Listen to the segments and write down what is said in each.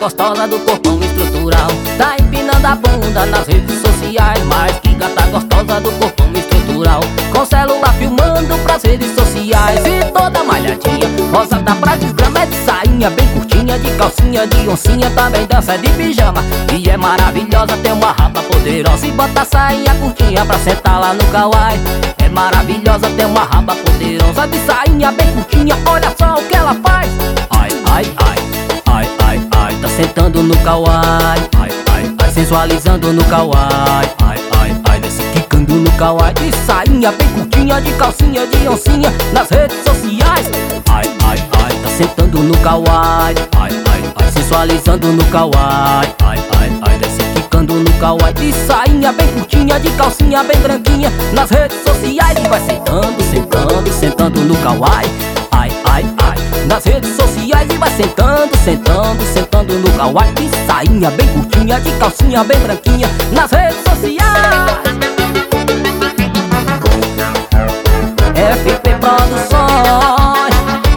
gostosa do corpão estrutural. Tá empinando a bunda nas redes sociais. Mas que gata gostosa do corpão estrutural. Com celular filmando pras redes sociais. E toda malhadinha, rosada pra desgrama, é de sainha bem curtinha, de calcinha de oncinha, também dança de pijama. E é maravilhosa, tem uma raba poderosa. E bota a sainha curtinha pra sentar lá no kawaii. É maravilhosa, tem uma raba poderosa, de sainha bem curtinha, olha só o que ela faz. Ai, ai, ai, ai, ai, ai, tá sentando no kawaii. Ai, ai, ai, sensualizando no kawaii. Ai, ai, ai, desce quicando no kawaii. De sainha bem curtinha, de calcinha de oncinha, nas redes sociais. Ai, ai, ai, tá sentando no kawaii. Ai, ai, ai, sensualizando no kawaii. Ai, ai, ai, desce quicando no kawaii. De sainha bem curtinha, de calcinha bem branquinha, nas redes sociais. E vai sentando, sentando, sentando no kawaii. Ai, ai, ai, nas redes sociais. E vai sentando, sentando, sentando no kawaii. De sainha bem curtinha, de calcinha bem branquinha, nas redes sociais. FP Produções.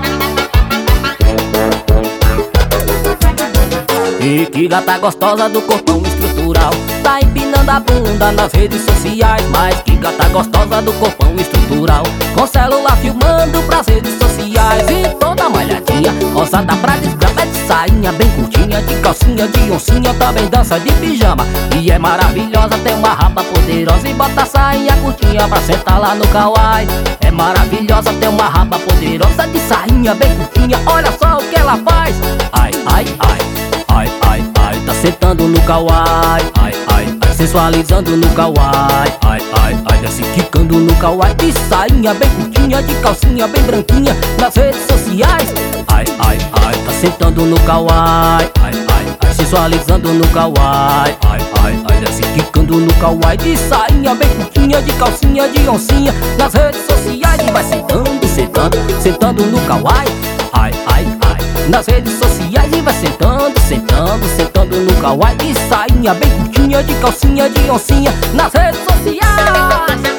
E que gata gostosa do corpão estrutural. Tá empinando a bunda nas redes sociais. Mas que gata gostosa do corpão estrutural. Com celular filmando pras redes sociais. E toda malhadinha, rosada pra desgrama, é de sainha bem curtinha, de calcinha de oncinha, também dança de pijama. E é maravilhosa, tem uma raba poderosa. E bota a sainha curtinha pra sentar lá no kawaii. É maravilhosa, tem uma raba poderosa, de sainha bem curtinha, olha só o que ela faz. Ai, ai, ai, ai, ai, ai, tá sentando no kawaii. Ai, ai, ai, sensualizando no kawaii. Ai, ai, ai, desce quicando no kawaii. De sainha bem curtinha, de calcinha bem branquinha, nas redes sociais. Ai, ai, ai, tá sentando no kawaii. Ai, ai, ai, sensualizando no kawaii. Ai, ai, ai, desce quicando no kawaii. De sainha bem curtinha, de calcinha de oncinha, nas redes sociais. E vai sentando, sentando, sentando no kawaii. Ai, ai, ai, nas redes sociais. E vai sentando, sentando, sentando no kawaii. De sainha bem curtinha, de calcinha de oncinha, nas redes sociais.